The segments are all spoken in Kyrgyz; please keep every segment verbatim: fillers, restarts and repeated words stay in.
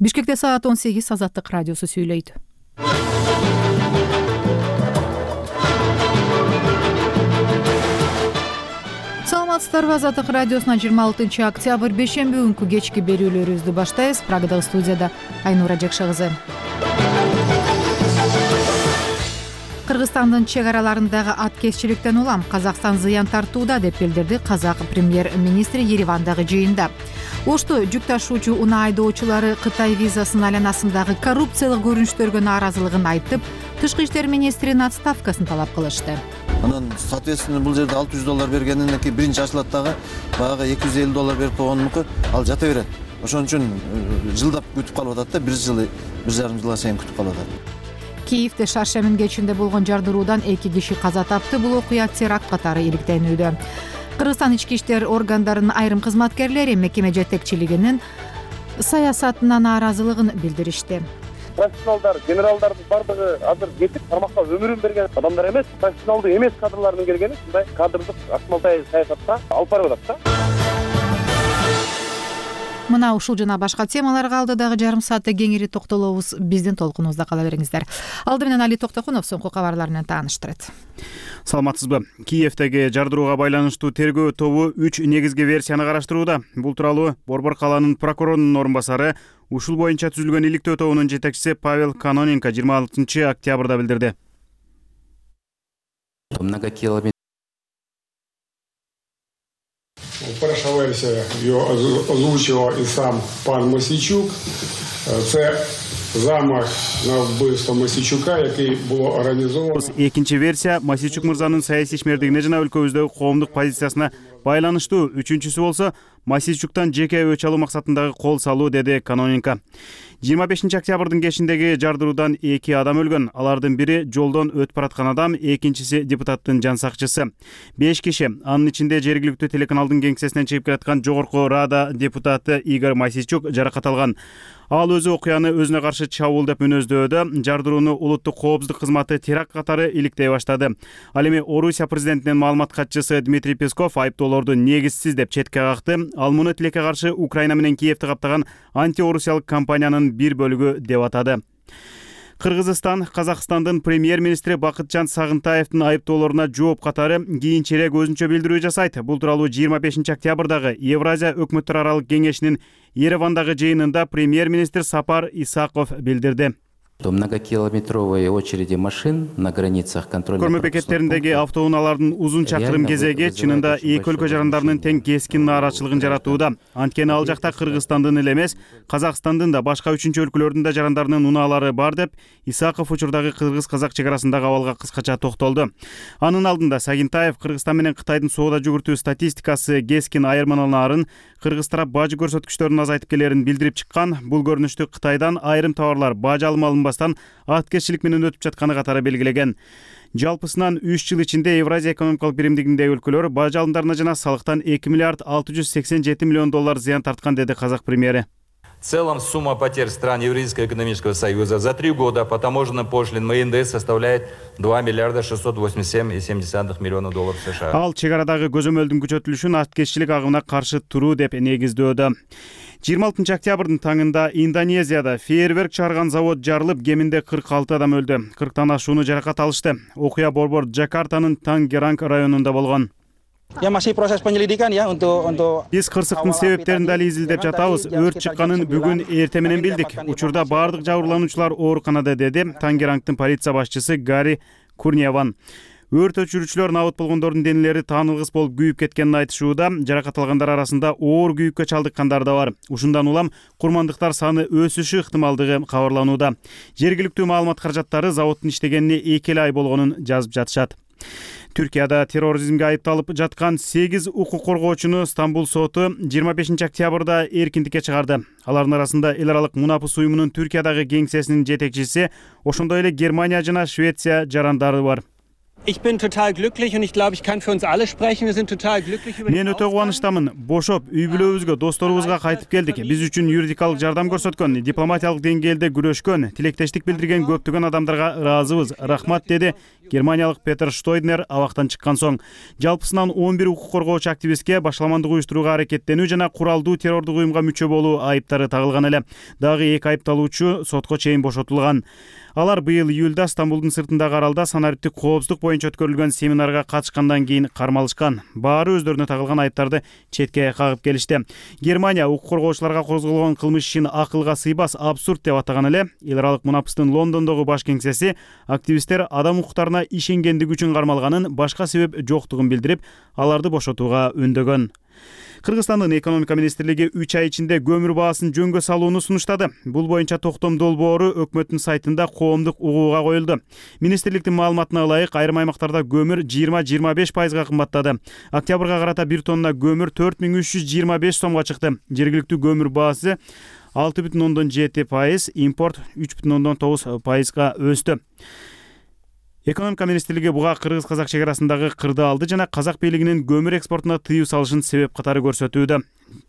Бишкекте саат он сегиз, Азаттык радиосу сүйлөйт. Саламатсыздарбы, Азаттык радиосуна жыйырма алтынчы октябрь бейшемби күнкү кечки берүүлөрүбүздү баштайбыз. Прагадагы студияда Айнура Жакшы кызы. Кыргызстандын чек араларындагы аткезчиликтен улам Казакстан зыян тартууда деп билдирди казак премьер-министри Еревандагы жыйында. Ошто жүк ташуучу унаа айдоочулары Кытай визасынын айланасындагы коррупциялык көрүнүштөргө нааразылыгын айтып, тышкы иштер министринин отставкасын талап кылышты. Анан соответственно бул жерде алты жүз доллар бергенден кийин биринчи ачылат дагы баягы эки жүз элүү доллар берип койгонунку ал жата берет. Ошон үчүн жылдап күтүп калып атат да, бир жыл, бир жарым жылга чейин күтүп калып атат. Киевде Шаршемин кечинде болгон жардыруудан эки киши каза тапты. Бул окуя теракт катары иликтенүүдө. Кыргызстан ички иштер органдарынын айрым кызматкерлери мекеме жетекчилигинин саясатына нааразылыгын билдиришти. Профессионалдар, генералдардын бардыгы азыр кетип, тармакка өмүрүн берген адамдар эмес, профессионалдуу эмес кадрлардын келгени ушундай кадрдык акмалтай саясатка алып барып атат да. Мына ушул жана башка темаларга алдыдагы жарым саатта кеңири токтолобуз. Биздин толкунубузда кала бериңиздер. Алды менен Али Токтокунов соңку кабарлар менен тааныштырат. Саламатсызбы? Киевдеги жардырууга байланыштуу тергөө тобу үч негизги версияны караштырууда. Бул тууралуу Борбор калаанын прокурорунун орун басары, ушул боюнча түзүлгөн иликтөө тобунун жетекчиси Павел Каноненко жыйырма алтынчы октябрда билдирди. Перша версія його озвучував і сам пан Мосійчук. Це замах на вбивство Мосійчука, який було організовано. Экинчи версия Мосийчук мырзанын саясий ишмердигине жана өлкөбүздөгү коомдук позициясына байланыштуу. Үчүнчүсү болсо Мосийчуктан жеке өч алуу максатындагы кол салуу, деди Каноненко. жыйырма бешинчи октябрдын кечиндеги жардыруудан эки адам өлгөн. Алардын бири жолдон өтүп бараткан адам, экинчиси депутаттын жан сакчысы. беш киши, анын ичинде жергиликтүү телеканалдын кеңсесинен чыгып келаткан жогорку Рада депутаты Игорь Мосийчук жаракат алган. Ал өзү окуяны өзүнө каршы чабуул деп мүнөздөөдө, жардырууну улуттук коопсуздук кызматы теракт катары иликтей баштады. Ал эми Орусия президентинин маалымат катчысы Дмитрий Песков айыптоолорду негизсиз деп четке какты. Ал муну тилекке каршы Украина менен Киевди каптаган антиорусиялык кампаниянын бир бөлүгү деп атады. Кыргызстан Казакстандын премьер-министри Бакытжан Сагынтаевдин айыптоолоруна жооп катары кийинчерээк өзүнчө билдирүү жасайт. Бул тууралуу жыйырма бешинчи октябрдагы Евразия өкмөттөр аралык кеңешинин Еревандагы жыйынында премьер-министр Сапар Исаков билдирди. Многокилометровые очереди машин на границах контрольных. Көрмө бекеттериндеги автоунаалардын узун чакырым кезеги чынында эки өлкө жарандарынын тең кескин нааразычылыгын жаратууда. Анткени ал жакта Кыргызстандын эле эмес, Казакстандын да башка үчүнчү өлкөлөрдүн да жарандарынын унаалары бар деп Исаков учурдагы кыргыз-казак чек арасындагы абалга кыскача токтолду. Анын алдында Сагынтаев Кыргызстан менен Кытайдын соода жүгүртүү статистикасы кескин айырмаланаарын, кыргыз тарап бажы көрсөткүчтөрүн азайтып келерин билдирип чыккан. Бул көрүнүштү Кытайдан айрым товарлар бажы алынбастан аткезчилик менен өтүп жатканы катары белгилеген. Жалпысынан үч жыл ичинде Евразия экономикалык биримдигиндеги өлкөлөр бажы алымдарына жана салыктан эки миллиард алты жүз сексен жети миллион доллар зыян тарткан, деди казак премьери. В целом сумма потерь стран Евразийского экономического союза за три года по таможенным пошлинам и эн дэ эс составляет два миллиарда шестьсот восемьдесят семь и семь десятых миллиона долларов США. Ал чек арадагы көзөмөлдүн күчөтүлүшүн аткезчилик агымына каршы туруу деп негиздөөдө. жыйырма алтынчы октябрдын таңында Индонезияда фейерверк чыгарган завод жарылып, кеминде кырк алты адам өлдү. кырктан ашууну жаракат алышты. Окуя борбор Джакартанын Тангеранг районунда болгон. Ya masih proses penyelidikan ya untuk untuk Биз кырсыктын себептерин дали изилдеп жатабыз. Өрт чыкканын бүгүн эрте менен билдик. Учурда бардык жабырлануучулар ооруканада, деди Тангерангдын полиция башчысы Гари Курневан. Өрт өчүрүүчүлөр набыт болгондордун денелери таанылгыс болуп күйүп кеткенин айтышууда. Жаракат алгандар арасында оор күйүккө чалдыккандар да бар. Ушундан улам курмандыктар саны өсүшү ыктымалдыгы кабарланууда. Жергиликтүү маалымат каражаттары заводдун иштегенине эки ай болгонун жазып жатышат. Түркияда терроризмге айыпталып жаткан сегиз укук коргоочуну Стамбул соту жыйырма бешинчи октябрда эркиндикке чыгарды. Алардын арасында эл аралык мунапыс уюмунун Түркиядагы кеңсесинин жетекчиси, ошондой эле Германия жана Швеция жарандары бар. Ich bin total glücklich und ich glaube, ich kann für uns alle sprechen. Wir sind total glücklich über Мен өтө кубанычтамын. Бошоп, үй бүлөбүзгө, досторубузга кайтып келдик. Биз үчүн юридикалык жардам көрсөткөн, дипломатиялык деңгээлде күрөшкөн, тилектештик билдирген көптөгөн адамдарга ыраазыбыз. Рахмат, деди германиялык Петер Штойднер абактан чыккан соң. Жалпысынан он бир укук коргоочу активистке башаламандык уюштурууга аракеттенүү жана куралдуу террордук уюмга мүчө болуу айыптары тагылган эле. Дагы эки айыпталуучу сотко чейин бошотулган. Алар быйыл июлда Стамбулдун сыртындагы аралда санариптик коопсуздук боюнча өткөрүлгөн семинарга катышкандан кийин кармалышкан. Баары өздөрүнө тагылган айыптарды четке кагып келишти. Германия укук коргоочуларга козголгон кылмыш ишин акылга сыйбас, абсурд деп атаган эле. Эл аралык мунапыстын Лондондогу баш кеңсеси активисттер адам укуктарына ишенгендиги үчүн кармалганын, башка себеп жоктугун билдирип, аларды бошотууга үндөгөн. Кыргызстандын экономика министрлиги үч ай ичинде көмүр баасын жөнгө салууну сунуштады. Бул боюнча токтом долбоору өкмөттүн сайтында коомдук угууга коюлду. Министрликтин маалыматына ылайык, айрым аймактарда көмүр жыйырма жыйырма беш пайызга кымбаттады. Октябрга карата бир тонна көмүр төрт миң үч жүз жыйырма беш сомго чыкты. Жергиликтүү көмүр баасы алты бүтүн ондон жети пайыз, импорт үч бүтүн ондон тогуз пайызга өстү. Экономика министрлиги буга кыргыз-казак чек арасындагы кырды алды жана казак бийлигинин көмүр экспортуна тыюу салышын себеп катары көрсөтүүдө.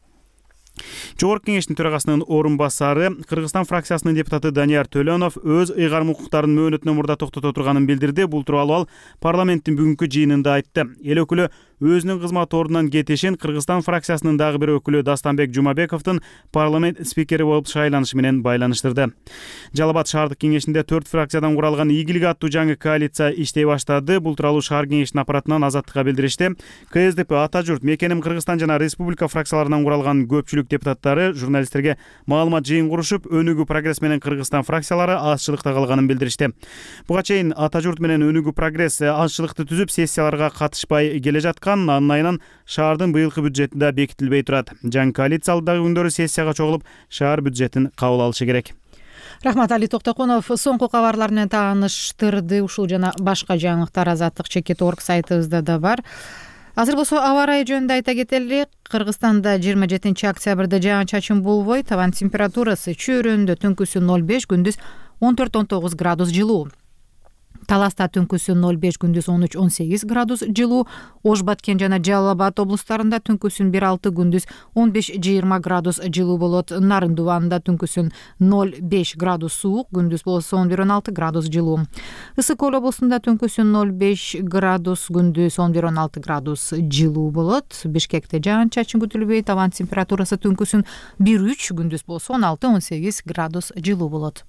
Жогорку кеңештин төрагасынын орун басары, Кыргызстан фракциясынын депутаты Данияр Төлөнов өз ыйгарым укуктарын мөөнөтүнөн мурда токтото турганын билдирди. Бул тууралуу ал парламенттин бүгүнкү жыйынында айтты. Эл өкүлү өзүнүн кызмат ордунан кетишин Кыргызстан фракциясынын дагы бир өкүлү Дастанбек Жумабековдун парламент спикери болуп шайланышы менен байланыштырды. Жалал Абад шаардык кеңешинде төрт фракциядан куралган Ийгилик аттуу жаңы коалиция иштей баштады. Бул тууралуу шаар кеңешинин аппаратынан Азаттыкка билдиришти. КСДП, Ата журт, Мекеним Кыргызстан жана Республика фракцияларынан куралган көпчүлүк депутаттары журналисттерге маалымат жыйын курушуп, Өнүгүү Прогресс менен Кыргызстан фракциялары азчылыкта калганын билдиришти. Буга чейин Ата журт менен Өнүгүү Прогресс азчылыкты түзүп, сессияларга катышпай келе жаткан, анын айынан шаардын быйылкы бюджетинде бекитилбей турат. Жаңы коалиция алдагы күндөрү сессияга чогулуп, шаар бюджетин кабыл алышы керек. Рахмат, Али Токтокунов соңку кабарлар менен тааныштырды. Ушул жана башка жаңылыктар Азаттык чекит точка орг сайтыбызда да бар. Азыр болсо аба ырайы жөнүндө айта кетели. Кыргызстанда жыйырма жетинчи октябрда жаан-чачын болбой, табан температурасы чөйрөндө түнкүсү ноль беш, күндүз он төрт он тогуз градус жылуу. Таласта түнкүсү ноль беш, күндүз он үч он сегиз градус жылуу. Ош, Баткен жана Жалал Абад облустарында түнкүсүн бир алты, күндүз он беш жыйырма градус жылуу болот. Нарын Дубанында түнкүсүн ноль беш градус суук, күндүз болсо он бир он алты градус жылуу. Ысык Көл облусунда түнкүсүн ноль беш градус, күндүз он бир он алты градус жылуу болот. Бишкекте жаан-чачын күтүлбөйт, табан температурасы түнкүсүн бир үч, күндүз болсо он алты он сегиз градус жылуу болот.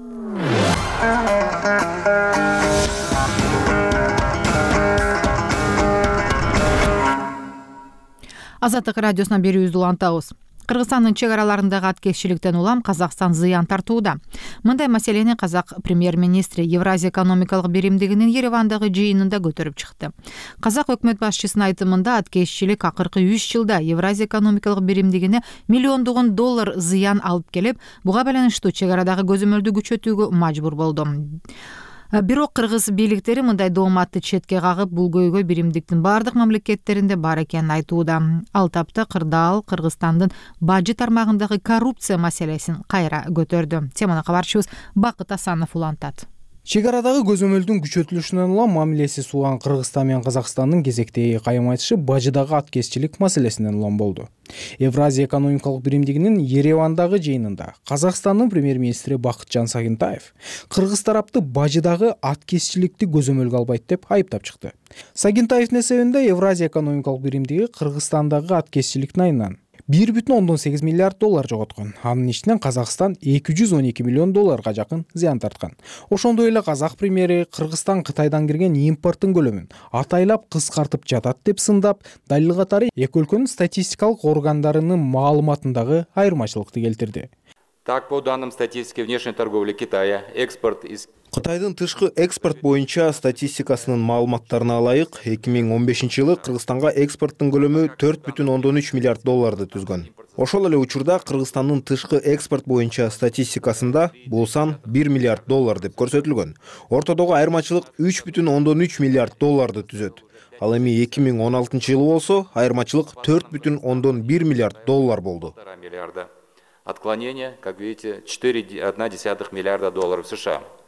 Азаттык радиосунан берүүбүздү улантабыз. Кыргызстандын чек араларындагы аткезчиликтен улам Казакстан зыян тартууда. Мындай маселени казак премьер-министри Евразия экономикалык биримдигинин Еревандагы жыйынында көтөрүп чыкты. Казак өкмөт башчысынын айтымында аткезчилик акыркы үч жылда Евразия экономикалык биримдигине миллиондогон доллар зыян алып келип, буга байланыштуу чек арадагы көзөмөлдү күчөтүүгө мажбур болду. Бирок кыргыз бийликтери мындай дооматты четке кагып, бул көйгөй биримдиктин бардык мамлекеттеринде бар экенин айтууда. Ал тапта Кырдаал Кыргызстандын бажы тармагындагы коррупция маселесин кайра көтөрдү. Теманы кабарчыбыз Бакыт Асанов улантат. Чек арадагы көзөмөлдүн күчөтүлүшүнөн улам мамилеси сууган Кыргызстан менен Казакстандын кезектеги кайым айтышы бажыдагы аткезчилик маселесинен улам болду. Евразия экономикалык биримдигинин Еревандагы жыйынында Казакстандын премьер-министри Бакытжан Сагынтаев кыргыз тарапты бажыдагы аткезчиликти көзөмөлгө албайт деп айыптап чыкты. Сагынтаевдин эсебинде Евразия экономикалык биримдиги Кыргызстандагы аткезчиликтин айынан бир бүтүн ондон сегиз миллиард доллар жоготкон. Анын ичинен Казакстан эки жүз он эки миллион долларга жакын зыян тарткан. Ошондой эле казак премьери Кыргызстан Кытайдан кирген импорттун көлөмүн атайлап кыскартып жатат деп сындап, далил катары эки өлкөнүн статистикалык органдарынын маалыматындагы айырмачылыкты келтирди. Так, по данным статистики внешней торговли Китая, экспорт из Кытайдын тышкы экспорт боюнча статистикасынын маалыматтарына ылайык, эки миң он бешинчи жылы Кыргызстанга экспорттун көлөмү төрт бүтүн ондон үч миллиард долларды түзгөн. Ошол эле учурда Кыргызстандын тышкы экспорт боюнча статистикасында бул сан бир миллиард доллар деп көрсөтүлгөн. Ортодогу айырмачылык үч бүтүн ондон үч миллиард долларды түзөт. Ал эми эки миң он алтынчы жылы болсо айырмачылык төрт бүтүн ондон бир миллиард доллар болду. Отклонение, как видите, четыре целых одна десятая миллиарда долларов США.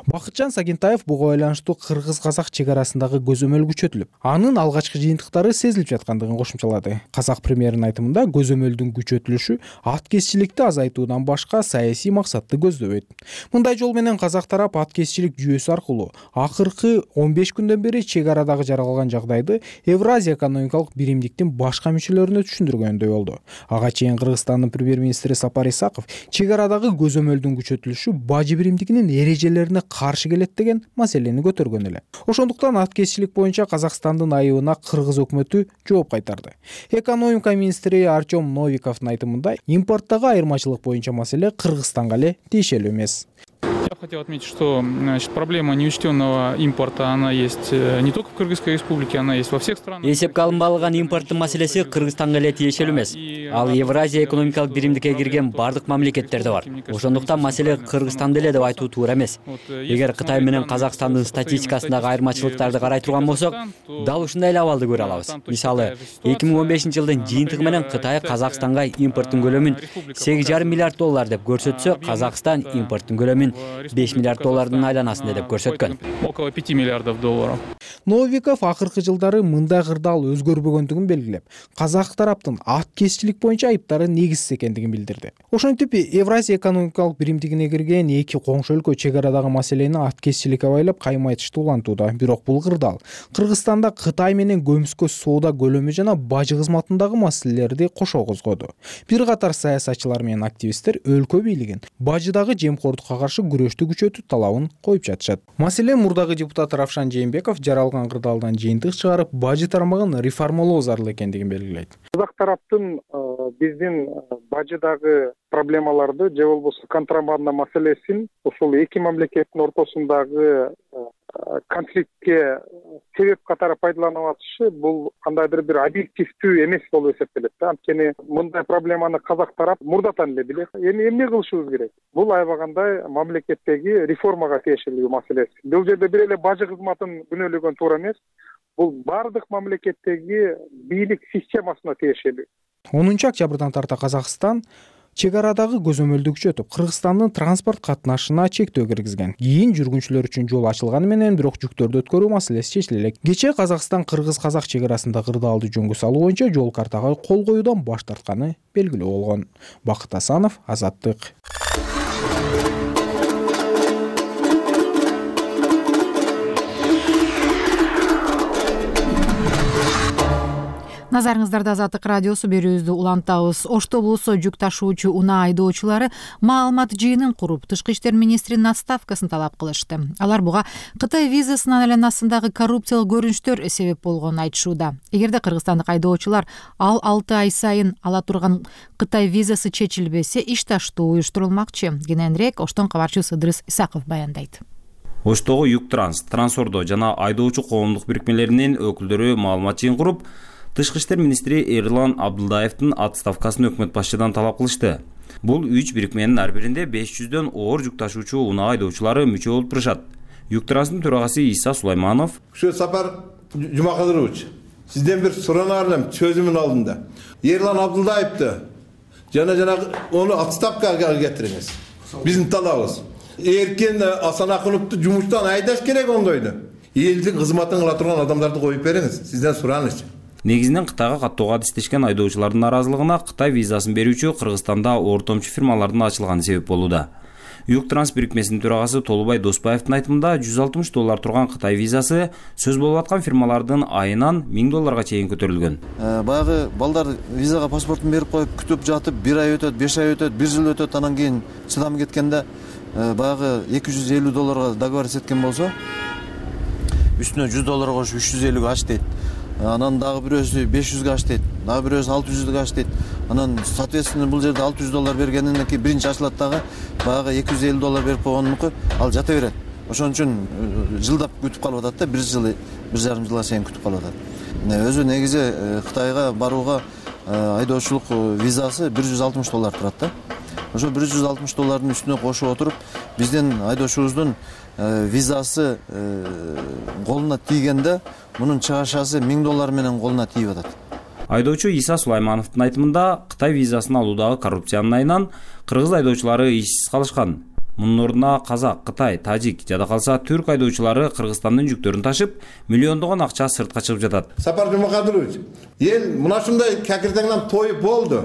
Бакытжан Сагентаев буга байланыштуу кыргыз-казак чек арасындагы көзөмөл күчөтүлүп, анын алгачкы жыйынтыктары сезилип жаткандыгын кошумчалады. Казак премьеринин айтымында көзөмөлдүн күчөтүлүшү аткезчиликти азайтуудан башка саясий максатты көздөбөйт. Мындай жол менен казак тарап аткезчилик жүйөсү аркылуу акыркы он беш күндөн бери чек арадагы жаралган жагдайды Евразия экономикалык биримдиктин башка мүчөлөрүнө түшүндүргөндөй болду. Ага чейин Кыргызстандын премьер-министри Сапар Исаков чек арадагы көзөмөлдүн күчөтүлүшү бажы биримдигинин эрежелерине каршы келет деген маселени көтөргөн эле. Ошондуктан аткезчилик боюнча Казакстандын айыбына кыргыз өкмөтү жооп кайтарды. Экономика министри Артем Новиковдун айтымында импорттагы айырмачылык боюнча маселе Кыргызстанга эле тиешелүү эмес. Я хотел отметить, что значит, проблема неучтенного импорта, она есть не только в Кыргызской республике, она есть во всех странах. Эсепке алынбалган импорттун маселеси Кыргызстанга эле тиешелүү эмес. Ал Евразия экономикалык биримдикке кирген бардык мамлекеттерде бар. Ошондуктан маселе Кыргызстанда эле деп айтуу туура эмес. Эгер Кытай менен Казакстандын статистикасындагы айырмачылыктарды карай турган болсок, дал ушундай эле абалды көрө алабыз. Мисалы, эки миң он бешинчи жылдын жыйынтыгы менен Кытай Казакстанга импорттун көлөмүн сегиз жарым миллиард доллар деп көрсөтсө, Казакстан импорттун көлөмүн беш миллиард доллардын айланасында деп көрсөткөн. Около пяти миллиардов долларов. Новиков акыркы жылдары мындай кырдаал өзгөрбөгөндүгүн белгилеп, казак тараптын аткезчилик боюнча айыптары негизсиз экендигин билдирди. Ошентип, Евразия экономикалык биримдигине кирген эки коңшу өлкө чек арадагы маселени аткезчиликке байлап кайма айтышты улантууда. Бирок бул кырдаал Кыргызстанда Кытай менен көмүскө соода көлөмү жана бажы кызматындагы маселелерди кошо козгоду. Бир катар саясатчылар менен активисттер өлкө бийлигин бажыдагы жемкордукка каршы күрөштү күчөтүү талабын коюп жатышат. Маселен мурдагы депутат Равшан Жээнбеков жаралган кырдаалдан жыйынтык чыгарып, бажы тармагын реформалоо зарыл экендигин белгилейт. Казак тараптын биздин бажыдагы проблемаларды же болбосо контрабанда маселесин ошол эки мамлекеттин ортосундагы конфликтке себеп катары пайдаланып атышы бул кандайдыр бир объективдүү эмес болуп эсептелет да. Анткени мындай проблеманы казак тарап мурдатан эле билет. Эми эмне кылышыбыз керек? Бул аябагандай мамлекеттеги реформага тиешелүү маселеси. Бул жерде бир эле бажы кызматын күнөөлөгөн туура эмес. Бул бардык мамлекеттеги бийлик системасына тиешелүү. онунчу октябрдан тарта Казакстан чек арадагы көзөмөлдү күчөтүп, Кыргызстандын транспорт катнашына чектөө киргизген. Кийин жүргүнчүлөр үчүн жол ачылганы менен бирок жүктөрдү өткөрүү маселеси чечиле элек. Кечээ Казакстан Кыргыз-казак чек арасында кырдаалды жөнгө салуу боюнча жол картага кол коюудан баш тартканы белгилүү болгон. Бакыт Асанов, Азаттык. Назарыңыздарда Азаттык радиосу берүүбүздү улантабыз. Ошто болсо жүк ташуучу унаа айдоочулары маалымат жыйынын куруп, тышкы иштер министринин отставкасын талап кылышты. Алар буга Кытай визасынын айланасындагы коррупциялык көрүнүштөр себеп болгонун айтышууда. Эгерде кыргызстандык айдоочулар ал алты ай сайын ала турган Кытай визасы чечилбесе, иш таштоо уюштурулмакчы. Кененирээк Оштон кабарчысы Ыдырыс Исаков баяндайт. Оштогу Юктранс, Трансордо жана айдоочу коомдук бирикмелеринин өкүлдөрү маалымат жыйын куруп, Тышкы иштер министри Эрлан Абдылдаевдин отставкасын өкмөт башчыдан талап кылышты. Бул үч бирикменин ар биринде беш жүздөн оор жүк ташуучу унаа айдоочулары мүчө болуп турушат. Юктранстын төрагасы Иса Сулайманов: Şu Сапар Жумакадырович, сизден бир суранаар элем сөзүмдүн алдында. Эрлан Абдылдаевди жана жана onu отставкага кетириңиз. Биздин талабыбыз. Эркен Асанакуновду жумуштан айдаш керек ондойду. Элдин кызматын кыла турган адамдарды коюп бериңиз. Сизден сураныч. Негизинен Кытайга каттоого адистешкен айдоочулардын наразылыгына Кытай визасын берүүчү Кыргызстанда ортомчу фирмалардын ачылганы себеп болууда. Юктранс бирикмесинин төрагасы Толубай Доспаевдин айтымында жүз алтымыш доллар турган Кытай визасы сөз болуп аткан фирмалардын айынан миң долларга чейин көтөрүлгөн. Баягы балдар визага паспортун берип коюп күтүп жатып, бир ай өтөт, беш ай өтөт, бир жыл өтөт, анан кийин чыдам кеткенде баягы эки жүз элүү долларга договор эткен болсо, үстүнө жүз доллар кошуп үч жүз элүүгө ач дейт. Анан дагы бирөөсү беш жүзгө аш дейт, дагы бирөөсү алты жүзгө аш дейт. Анан соответственно бул жерде алты жүз доллар бергенинен кийин биринчи ачылат дагы баягы эки жүз элүү доллар берип койгонунку ал жата берет. Ошон үчүн жылдап күтүп калып атат да, бир жыл, бир жарым жылга чейин күтүп калып атат. Өзү негизи Кытайга барууга айдоочулук визасы бир жүз алтымыш доллар турат да. Ошо бир жүз алтымыш доллардын үстүнө кошуп отуруп, биздин айдоочубуздун визасы колуна тийгенде мунун чыгашасы миң доллар менен колуна тийип атат. Айдоочу Иса Сулаймановдун айтымында Кытай визасын алуудагы коррупциянын айынан кыргыз айдоочулары ишсиз калышкан. Мунун ордуна казак, кытай, тажик жада калса түрк айдоочулары Кыргызстандын жүктөрүн ташып, миллиондогон акча сыртка чыгып жатат. Сапар Жумакадырович, ел мына ушундай кекиртеңден тоюп болду.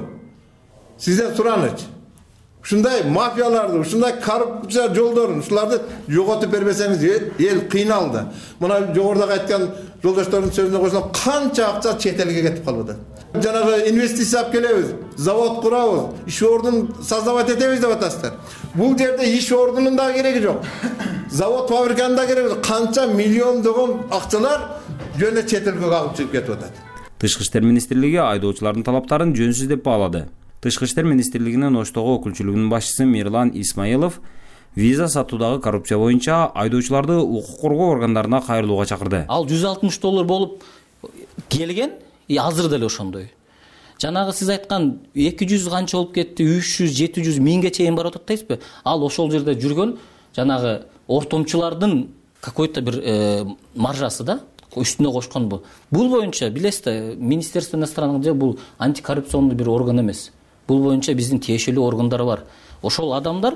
Сизден сураныч. Ушундай мафияларды, ушундай коррупция жолдорун, ушуларды жоготуп бербесеңиз эл кыйналды. Мына жогорудагы айткан жолдоштордун сөзүнө кошулсам, канча акча чет элге кетип калып атат. Жанагы инвестиция алып келебиз, завод курабыз, иш ордун создавать этебиз деп атасыздар. Бул жерде иш ордунун да кереги жок. Завод, фабриканын да кереги жок. Канча миллиондогон акчалар жөн чет элге кагып чыгып кетип атат. Тышкы иштер министрлиги айдоочулардын талаптарын жөнсүз деп баалады. Тышкы иштер министрлигинин Оштогу өкүлчүлүгүнүн башчысы Мирлан Исмаилов виза сатуудагы коррупция боюнча айдоочуларды укук коргоо органдарына кайрылууга чакырды. Ал жүз алтымыш доллар болуп келген, и азыр деле ошондой. Жанагы сиз айткан эки жүз канча болуп кетти, үч жүз, жети жүз, миңге чейин барып атат дейсизби? Ал ошол жерде жүргөн жанагы ортомчулардын какой-то бир э, маржасы да үстүнө кошкон бул. Бул боюнча билесиз да, Министерство иностранных дел бул антикоррупционный бир орган эмес. Бул боюнча биздин тиешелүү органдар бар. Ошол адамдар,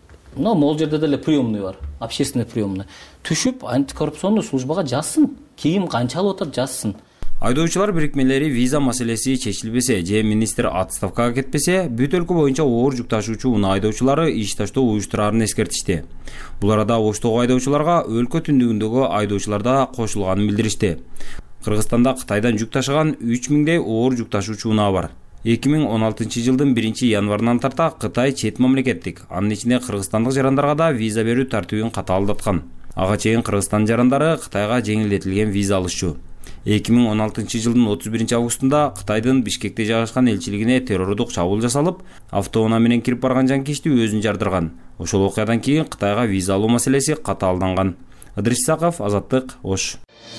но могул жерде деле приемный бар, общественный приемный. Түшүп антикоррупционный службага жазсын. Кийин канчалып атат жазсын. Айдоочулар бирикмелери виза маселеси чечилбесе же министр отставкага кетпесе, бүт өлкө боюнча оор жүк ташуучу унаа айдоочулары иш таштоо уюштурарын эскертишти. Бул арада Оштогу айдоочуларга өлкө түндүгүндөгү айдоочулар да кошулганын билдиришти. Кыргызстанда Кытайдан жүк ташыган үч миңдей оор жүк ташуучу унаа бар. эки миң он алтынчы жылдын биринчи январынан тарта Кытай чет мамлекеттик, анын ичинде кыргызстандык жарандарга да виза берүү тартибин катаалдаткан. Ага чейин Кыргызстан жарандары Кытайга жеңилдетилген виза алышчу. эки миң он алтынчы жылдын отуз биринчи августунда Кытайдын Бишкекте жайгашкан элчилигине террордук чабуул жасалып, автоунаа менен кирип барган жанкечти өзүн жардырган. Ошол окуядан кийин Кытайга виза алуу маселеси катаалданган. Ыдырыс Исаков, Азаттык, Ош.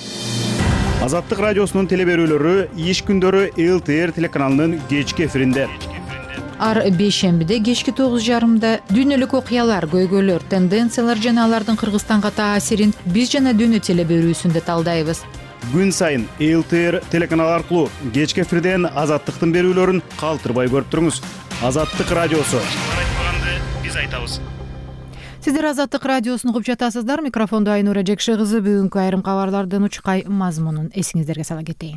Азаттык радиосунун телеберүүлөрү иш күндөрү эл тэ эр телеканалынын кечки эфиринде. Ар бейшембиде кечки тогуз жарымда дүйнөлүк окуялар, көйгөйлөр, тенденциялар жана алардын Кыргызстанга таасирин биз жана дүйнө телеберүүсүндө талдайбыз. Күн сайын эл тэ эр телеканалы аркылуу кечки эфирден Азаттыктын берүүлөрүн калтырбай көрүп туруңуз. Азаттык радиосу. Биз айтабыз. Сиздер Азаттык радиосун угуп жатасыздар. Микрофондо Айнура Жекши кызы. Бүгүнкү айрым кабарлардын учкай мазмунун эсиңиздерге сала кетейин.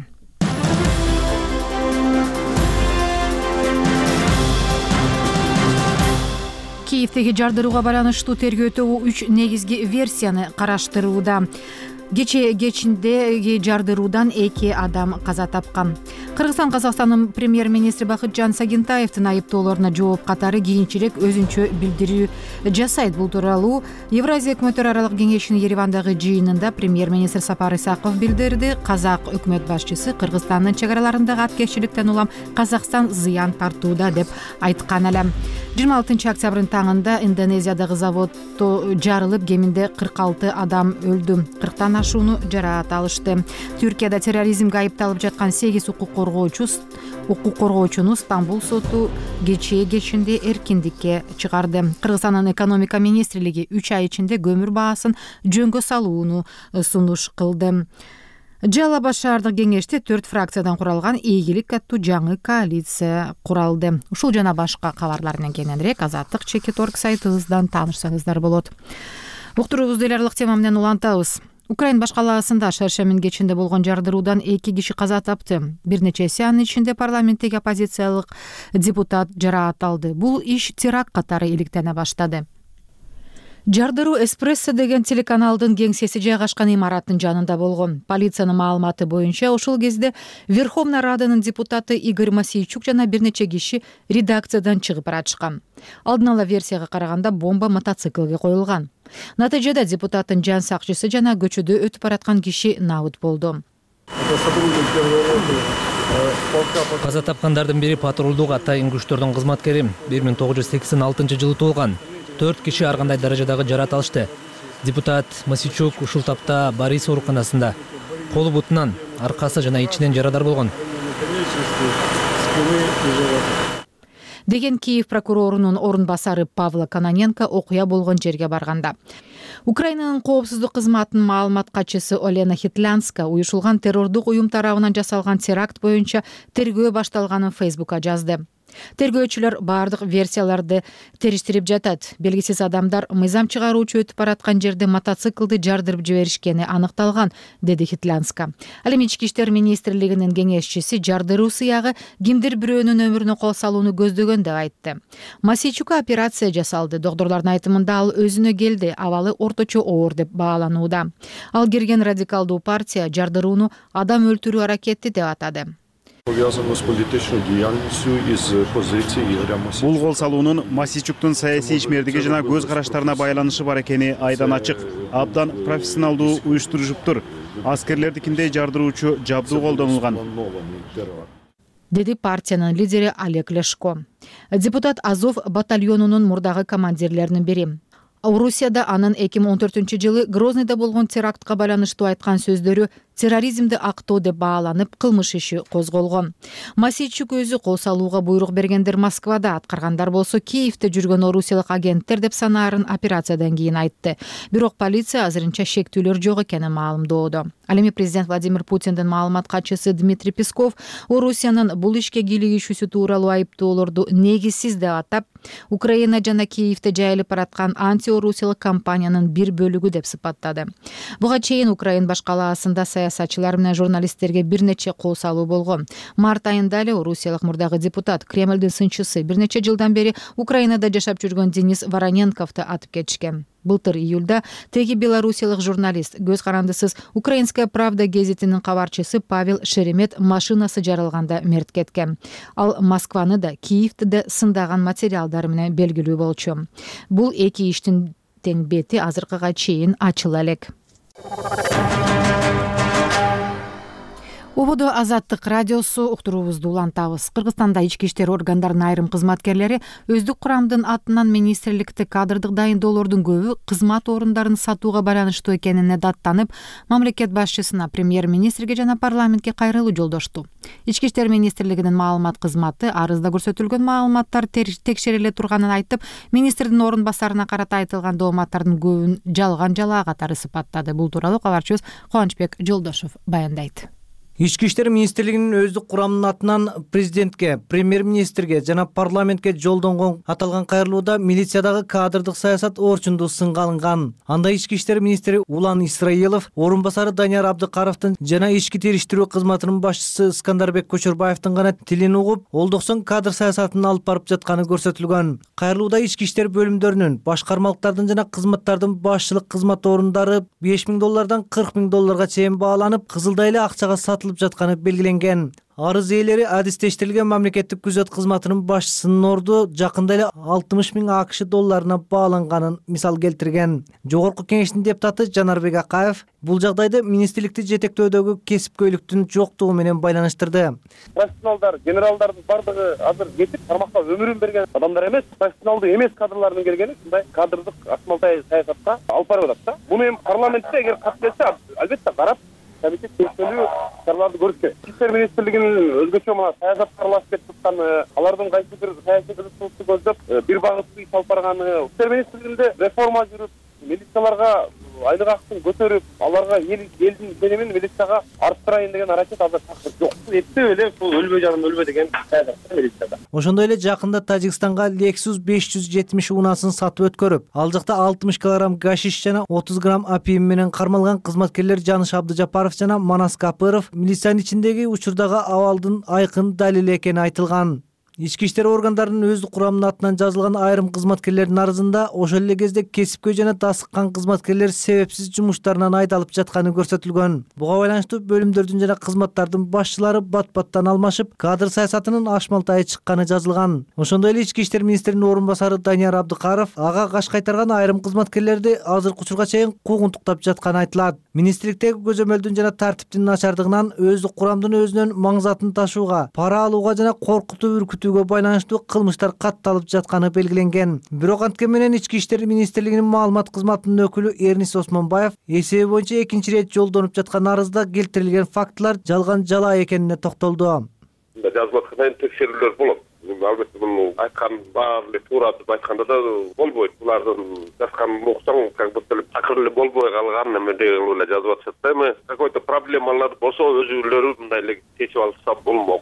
Киевдеги жардырууга байланыштуу тергөө үч негизги версияны караштырууда. Кече кечиндеги жардыруудан эки адам каза тапкан. Кыргызстан Казакстандын премьер-министри Бакытжан Сагынтаевдин айыптоолоруна жооп катары кийинчерээк өзүнчө билдирүү жасайт. Бул тууралуу Евразия өкмөттөр аралык кеңешинин Еревандагы жыйынында премьер-министр Сапар Исаков билдирди. Казак өкмөт башчысы Кыргызстандын чек араларындагы аткезчиликтен улам Казакстан зыян тартууда деп айткан эле. жыйырма алтынчы октябрдын таңында Индонезиядагы заводдо жарылып, кеминде кырк алты адам өлдү. кырктан ашууну жараат алышты. Түркияда терроризмге айыпталып жаткан сегиз укук коргоочу укук коргоочуну Стамбул соту кечээ кечинде эркиндикке чыгарды. Кыргызстандын экономика министрлиги үч ай ичинде көмүр баасын жөнгө салууну сунуш кылды. Жалал Абад шаардык кеңеште төрт фракциядан куралган ийгилик аттуу жаңы коалиция куралды. Ушул жана башка кабарлар менен кененирээк Азаттык чекит орг сайтыбыздан таанышсаңыздар болот. Уктуруубузду эл аралык тема менен улантабыз. Украина баш калаасында шаршемин кечинде болгон жардыруудан эки киши каза тапты. Бир нечеси анын ичинде парламенттеги оппозициялык депутат жараат алды. Бул иш теракт катары иликтене баштады. Жардыруу Эспрессо деген телеканалдын кеңсеси жайгашкан имараттын жанында болгон. Полициянын маалыматы боюнча ошол кезде Верховная Раданын депутаты Игорь Масийчук жана бир нече киши редакциядан чыгып баратышкан. Алдын ала версияга караганда бомба мотоциклге коюлган. Натыйжада депутаттын жан сакчысы жана көчөдө өтүп бараткан киши набыт болду. Каза тапкандардын бири патрулдук атайын күчтөрдүн кызматкери. бир миң тогуз жүз сексен алтынчы жылы туулган. Төрт киши ар кандай даражадагы жараат алышты. Депутат Масийчук ушул тапта Борис ооруканасында. Колу бутунан, аркасы жана ичинен жарадар болгон. Деген Киев прокурорунун орун басары Павла Кононенко окуя болгон жерге барганда. Украинанын коопсуздук кызматынын маалымат катчысы Олена Хитлянска уюшулган террордук уюм тарабынан жасалган теракт боюнча тергөө башталганын Фейсбукка жазды. Тергөөчүлөр баардык версияларды териштирип жатат. Белгисиз адамдар мыйзам чыгаруучу өтүп бараткан жерде мотоциклды жардырып жиберишкени аныкталган, деди Хитлянска. Ал эми Ички иштер министрлигинин кеңешчиси жардыруу сыягы кимдир бирөөнүн өмүрүнө кол салууну көздөгөн деп айтты. Масичукка операция жасалды. Доктурлардын айтымында ал өзүнө келди, абалы орточо оор деп бааланууда. Ал кирген радикалдуу партия жардырууну адам өлтүрүү аракети деп атады. Бул кол салуунун Масичуктун саясий ишмердиги жана көз караштарына байланышы бар экени айдан ачык. Абдан профессионалдуу уюштурушуптур. Аскерлердикиндей жардыруучу жабдуу колдонулган, деди партиянын лидери Олег Ляшко. Депутат Азов батальонунун мурдагы командирлеринин бири. Орусияда анын эки миң он төртүнчү жылы Грозныйда болгон терактка байланыштуу айткан сөздөрү терроризмди актоо деп бааланып, кылмыш иши козголгон. Масичук өзү кол салууга буйрук бергендер Москвада, аткаргандар болсо Киевде жүргөн орусиялык агенттер деп санаарын операциядан кийин айтты. Бирок полиция азырынча шектүүлөр жок экенин маалымдоодо. Ал эми президент Владимир Путиндин маалымат катчысы Дмитрий Песков Орусиянын бул ишке кийлигишүүсү тууралуу айыптоолорду негизсиз деп атап, Украина жана Киевде жайылып бараткан антиорусиялык кампаниянын бир бөлүгү деп сыпаттады. Буга чейин Украина баш калаасында саясатчылар менен журналисттерге бир нече кол салуу болгон. Март айында эле орусиялык мурдагы депутат, Кремлдин сынчысы, бир нече жылдан бери Украинада жашап жүргөн Денис Вороненковду атып кетишкен. Былтыр июлда теги белорусиялык журналист, көз карандысыз Украинская правда гезитинин кабарчысы Павел Шеремет машинасы жарылганда мерт кеткен. Ал Москваны да, Киевди да сындаган материалдар менен белгилүү болчу. Бул эки иштин тең бети азыркыга чейин ачыла элек. Ободо Азаттык радиосу уктуруубузду улантабыз. Кыргызстанда ички иштер органдарынын айрым кызматкерлери өздүк курамдын атынан министрликте кадрдык дайындоолордун көбү кызмат орундарын сатууга байланыштуу экенине даттанып, мамлекет башчысына, премьер-министрге жана парламентке кайрылуу жолдошту. Ички иштер министрлигинин маалымат кызматы арызда көрсөтүлгөн маалыматтар текшериле турганын айтып, министрдин орун басарына карата айтылган дооматтардын көбүн жалган жалаа катары сыпаттады. Бул тууралуу кабарчыбыз Кубанычбек Жолдошов баяндайт. Ички иштер министрлигинин өздүк курамынын атынан президентке, премьер-министрге жана парламентке жолдонгон аталган кайрылууда милициядагы кадрдык саясат орчундуу сынга алынган. Анда ички иштер министри Улан Исраилов, орун басары Данияр Абдыкаровдун жана ички териштирүү кызматынын башчысы Скандарбек Көчөрбаевдин гана тилин угуп, олдоксон кадр саясатын алып барып жатканы көрсөтүлгөн. Кайрылууда ички иштер бөлүмдөрүнүн, башкармалыктардын жана кызматтардын башчылык кызмат орундары беш миң доллардан кырк миң долларга чейин бааланып, кызылдай эле акчага сатылып жатканы белгиленген. Арыз ээлери адистештирилген мамлекеттик күзөт кызматынын башчысынын орду жакында эле алтымыш миң АКШ долларына бааланганын мисал келтирген. Жогорку кеңештин депутаты Жанарбек Акаев бул жагдайды министрликти жетектөөдөгү кесипкөйлүктүн жоктугу менен байланыштырды. Профессионалдар, генералдардын бардыгы азыр кетип, тармакка өмүрүн берген адамдар эмес, профессионалдуу эмес кадрлардын келгени ушундай кадрдык акмалтай саясатка алып барып атат да. Муну эми парламентте эгер кат келсе, албетте карап комитет текшерүү чараларды көрүш керек. Ички иштер министрлигинин өзгөчө мына саясатка аралашып кетип атканы, алардын кайсы бир саясий кызыкчылыкты көздөп бир багыттуу иш алып барганы, ички иштер министрлигинде реформа жүрүп, милицияларга айлык акчасын көтөрүп, аларга элдин ишенимин милицияга арттырайын деген аракет азыр такыр жок. Эптеп эле ушул өлбөй жаным өлбө деген саясат милицияда. Ошондой эле жакында Тажикстанга Lexus беш жүз жетимиш унаасын сатып өткөрүп, ал жакта алтымыш килограмм гашиш жана отуз грамм опиум менен кармалган кызматкерлер Жаныш Абдыжапаров жана Манас Капыров милициянын ичиндеги учурдагы абалдын айкын далили экени айтылган. Ички иштер органдарынын өздүк курамынын атынан жазылган айрым кызматкерлердин арызында ошол эле кезде кесипкөй жана тасыккан кызматкерлер себепсиз жумуштарынан айдалып жатканы көрсөтүлгөн. Буга байланыштуу бөлүмдөрдүн жана кызматтардын башчылары бат-баттан алмашып, кадр саясатынын ашмалтайы чыкканы жазылган. Ошондой эле ички иштер министринин орун басары Данияр Абдыкаров ага каш кайтарган айрым кызматкерлерди азыркы учурга чейин куугунтуктап жатканы айтылат. Министрликтеги көзөмөлдүн жана тартиптин начардыгынан өздүк курамдын өзүнөн маңзатын ташууга, пара алууга жана коркутуп үркүтүүгө байланыштуу кылмыштар катталып жатканы белгиленген. Бирок анткени менен ички иштер министрлигинин маалымат кызматынын өкүлү Эрнис Осмонбаев эсеби боюнча экинчи ирет жолдонуп жаткан арызда келтирилген фактылар жалган жалаа экенине токтолду. Жазылып аткан текшерүүлөр болот. Албетте муну айткан баары эле туура деп айтканда да болбойт. Булардын жазганын окусаң, как будто эле такыр эле болбой калган эме деген эле жазып атышат да. Эми какой-то проблемалар болсо өзүлөрү мындай эле чечип алышса болмок.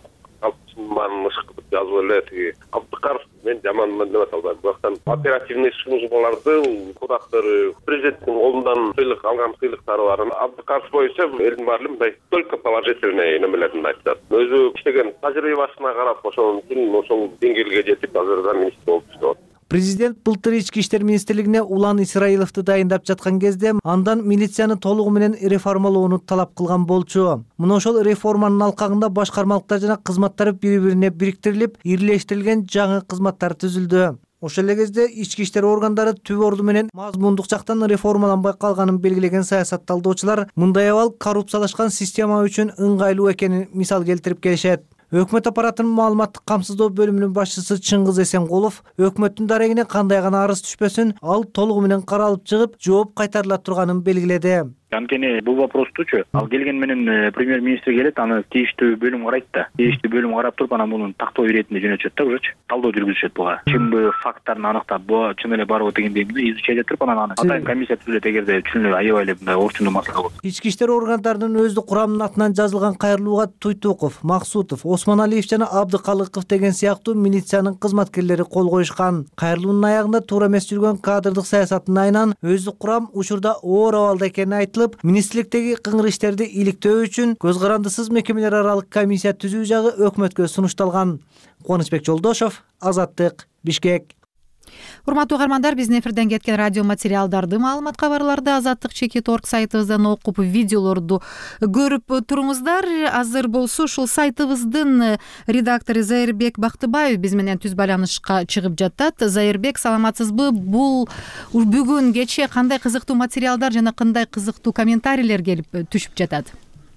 алпысынын баарын ышык кылып жазып эле тиги Абдыкаров мен жаманмын деп ата албайм. Бирок оперативный службаларды кудактары президенттин колундан сыйлык алган сыйлыктары бар. Абдыкаров боюнча элдин баары мындай только положительный немелерин айтат. Өзү иштеген тажрыйбасына карап ошон үчүн ошол деңгээлге жетип азыр да министр болуп иштеп. Президент былтыр ички иштер министрлигине Улан Исраиловду дайындап жаткан кезде андан милицияны толугу менен реформалоону талап кылган болчу. Мына ошол реформанын алкагында башкармалыктар жана кызматтар бири-бирине бириктирилип, ирлештирилген жаңы кызматтар түзүлдү. Ошол эле кезде ички иштер органдары түбү орду менен мазмундук жактан реформаланбай калганын белгилеген саясатталдоочулар мындай абал коррупциялашкан система үчүн ыңгайлуу экенин мисал келтирип келишет. Өкмөт аппаратынын маалыматтык камсыздоо бөлүмүнүн башчысы Чыңгыз Эсенкулов өкмөттүн дарегине кандай гана арыз түшпөсүн, ал толугу менен каралып чыгып, жооп кайтарыла турганын белгиледи. Анткени бул вопростучу ал келген менен премьер-министр келет, аны тийиштүү бөлүм карайт да. Тийиштүү бөлүм карап туруп, анан мунун тактоо иретинде жөнөтүшөт да, ужочу. Талдоо жүргүзүшөт буга. Чынбы факттарын аныктап, бу чын эле барбы дегендей изучать этип, анан аны атайын комиссия түзүлөт эгерде чын эле аябай эле мындай орчундуу маселе болсо. Ички иштер органдарынын өздүк курамынын атынан жазылган Кайрылууга Туйтуков, Максутов, Осмоналиев жана Абдыкалыков деген сыяктуу милициянын кызматкерлери кол коюшкан. Кайрылуунун аягында туура эмес жүргөн кадрдык саясаттын айынан өздүк курам учурда оор абалда экени айтылып, министрликтеги кыңыр иштерди иликтөө үчүн көз карандысыз мекемелер аралык комиссия түзүү жагы өкмөткө сунушталган. Кубанычбек Жолдошов, Азаттык, Бишкек. Урматтуу угармандар, биздин эфирден кеткен радио материалдарды, маалымат кабарларды азаттык чекит точка орг сайтыбыздан окуп, видеолорду көрүп туруңуздар. Азыр болсо ушул сайтыбыздын редактору Зайырбек Бактыбаев биз менен түз байланышка чыгып жатат. Зайырбек, саламатсызбы? Бул бүгүн кечээ кандай кызыктуу материалдар жана кандай кызыктуу комментарийлер келип түшүп жатат?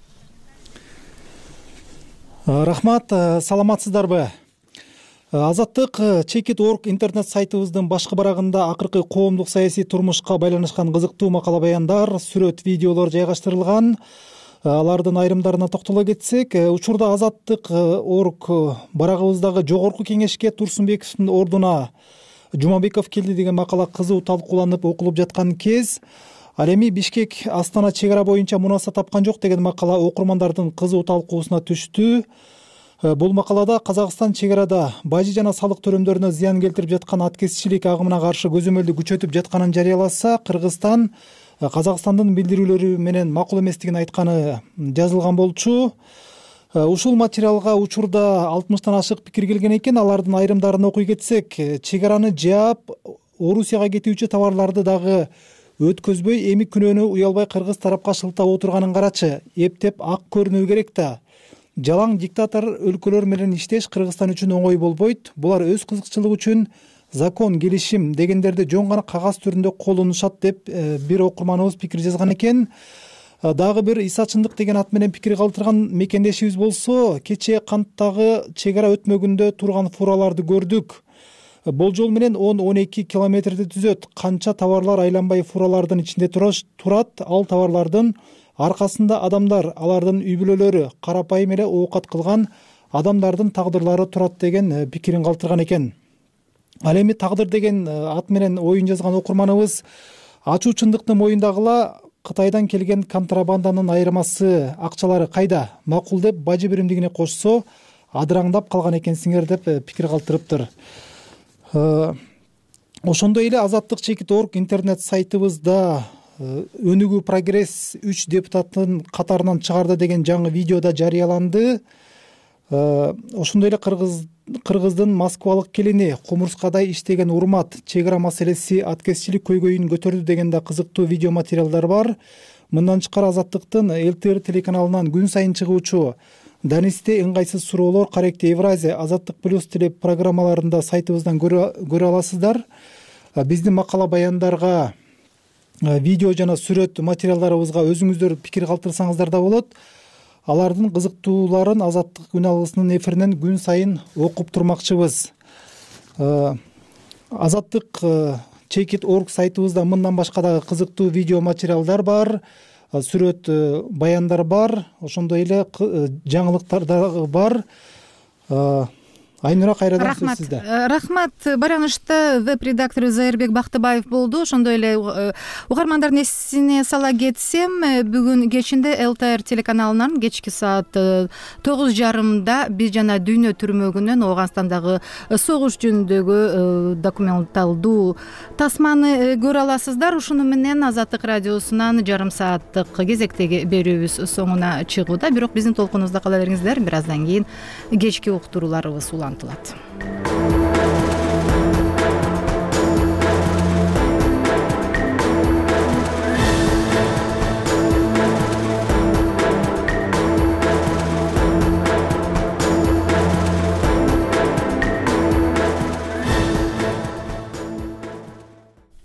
Рахмат, саламатсыздарбы? Азаттык чекит точка орг интернет сайтыбыздын башкы барагында акыркы коомдук саясий турмушка байланышкан кызыктуу макала баяндар, сүрөт, видеолор жайгаштырылган. Алардын айрымдарына токтоло кетсек, учурда Азаттык точка орг барагыбыздагы жогорку кеңешке Турсунбековдун ордуна Жумабеков келди деген макала кызуу талкууланып окулуп жаткан кез, ал эми Бишкек Астана чек ара боюнча мунаса тапкан жок деген макала окурмандардын кызуу талкуусуна түштү. Бул макалада Казакстан чек арада бажы жана салык төлөмдөрүнө зыян келтирип жаткан аткезчилик агымына каршы көзөмөлдү күчөтүп жатканын жарыяласа, Кыргызстан Казакстандын билдирүүлөрү менен макул эместигин айтканы жазылган болчу. Ушул материалга учурда алтымыштан ашык пикир келген экен. Алардын айрымдарын окуй кетсек, чек араны жаап, Орусияга кетүүчү товарларды дагы өткөзбөй, эми күнөөнү уялбай кыргыз тарапка шылтап отурганын карачы. Эптеп ак көрүнүү керек да. Жалаң диктатор өлкөлөр менен иштеш Кыргызстан үчүн оңой болбойт. Булар өз кызыкчылыгы үчүн закон, келишим дегендерди жөн гана кагаз түрүндө колдонушат деп бир окурманыбыз пикир жазган экен. Дагы бир Иса Чындык деген ат менен пикир калтырган мекендешибиз болсо, кечээ канттагы чек ара өтмөгүндө турган фураларды көрдүк. Болжол менен он он эки километрди түзөт. Канча товарлар айланбай фуралардын ичинде турат. Ал товарлардын аркасында адамдар, алардын үй бүлөлөрү, карапайым эле оокат кылган адамдардын тагдырлары турат деген пикирин калтырган экен. Ал эми тагдыр деген ат менен оюн жазган окурманыбыз ачуу чындыкты моюндагыла, Кытайдан келген контрабанданын айырмасы, акчалары кайда? Макул деп бажы биримдигине кошсо, адыраңдап калган экенсиңер деп пикир калтырыптыр. Ошондой эле Азаттык чекит точка орг интернет сайтыбызда өнүгүү прогресс үч депутаттын катарынан чыгарды деген жаңы видеода жарыяланды. Ошондой эле Кыргыз Кыргыздын Москвалык келини кумурскадай иштеген Урмат чек ара маселеси аткезчилик көйгөйүн көтөрдү деген да кызыктуу видео материалдар бар. Мындан тышкары Азаттыктын эл тэ эр телеканалынан күн сайын чыгуучу Данисте ыңгайсыз суроолор, Каректе Евразия, Азаттык плюс теле программаларында сайтыбыздан көрө аласыздар. Биздин макала баяндарга, видео жана сүрөт материалдарыбызга өзүңүздөр пикир калтырсаңыздар да болот. Алардын кызыктууларын Азаттык күн алгысынын эфиринен күн сайын окуп турмакчыбыз. Азаттык чекит точка орг сайтыбызда мындан башка дагы кызыктуу видео материалдар бар, сүрөт баяндар бар, ошондой эле жаңылыктар дагы бар. Айнура, кайрадан сөз рахмат сизде. Рахмат. Баранышта веб редактору Зайырбек Бактыбаев болду. Ошондой эле угармандардын эсине сала кетсем, бүгүн кечинде эл тэ эр телеканалынан кечки саат тогуз жарымда биз жана дүйнө түрмөгүнөн Ооганстандагы согуш жөнүндөгү документалдуу тасманы көрө аласыздар. Ушуну менен Азаттык радиосунан жарым сааттык кезектеги берүүбүз соңуна чыгууда. Бирок биздин толкунубузда кала бериңиздер. Бир аздан кийин кечки уктурууларыбыз улантылат.